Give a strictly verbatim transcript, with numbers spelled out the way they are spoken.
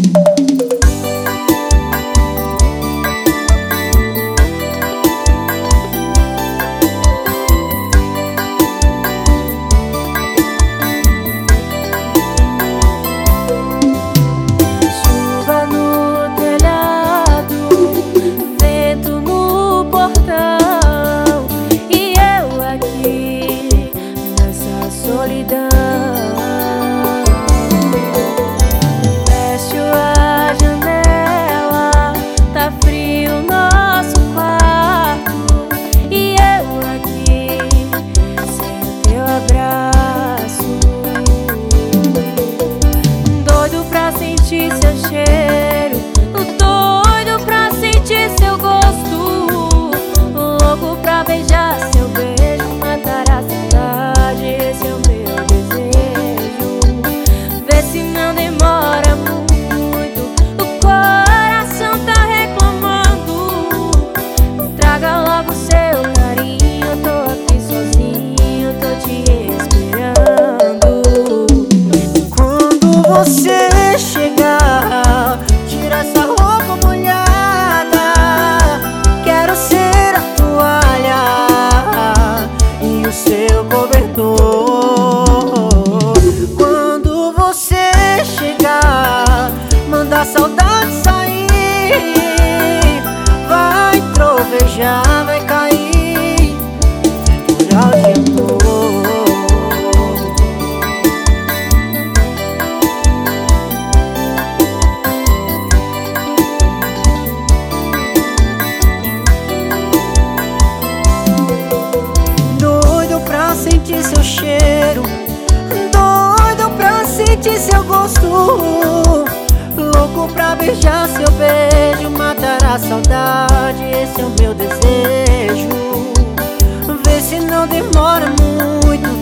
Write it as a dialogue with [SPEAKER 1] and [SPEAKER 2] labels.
[SPEAKER 1] Fecho a janela, tá frio o nosso quarto, e eu aqui sem o teu abraço, doido pra sentir seu cheiro, doido pra sentir seu gosto, louco pra beijar seu beijo, matar a saudade. Esse é o meu desejo. Vê se não demora muito, o coração tá reclamando. Traga logo seu carinho, eu tô aqui sozinho, tô te esperando.
[SPEAKER 2] Quando você chegar, tira essa roupa molhada, quero ser a toalha e o seu cobertor. Quando você chegar, manda a saudade sair, vai trovejar, vai cair temporal de amor. Sentir seu cheiro, doido pra sentir seu gosto, louco pra beijar seu beijo, matar a saudade. Esse é o meu desejo. Vê se não demora muito,